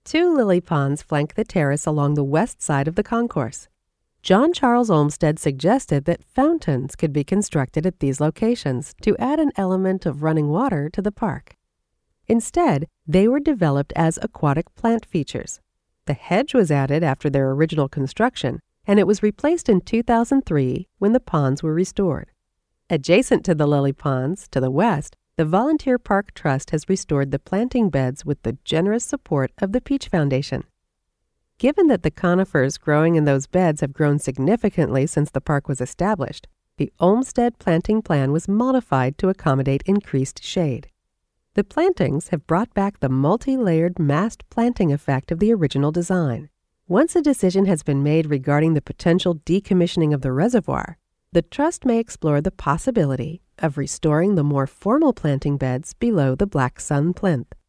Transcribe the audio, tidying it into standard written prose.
Two lily ponds flank the terrace along the west side of the concourse. John Charles Olmsted suggested that fountains could be constructed at these locations to add an element of running water to the park. Instead, they were developed as aquatic plant features. The hedge was added after their original construction, and it was replaced in 2003 when the ponds were restored. Adjacent to the lily ponds, to the west, the Volunteer Park Trust has restored the planting beds with the generous support of the Peach Foundation. Given that the conifers growing in those beds have grown significantly since the park was established, the Olmsted planting plan was modified to accommodate increased shade. The plantings have brought back the multi-layered massed planting effect of the original design. Once a decision has been made regarding the potential decommissioning of the reservoir, the Trust may explore the possibility of restoring the more formal planting beds below the Black Sun plinth.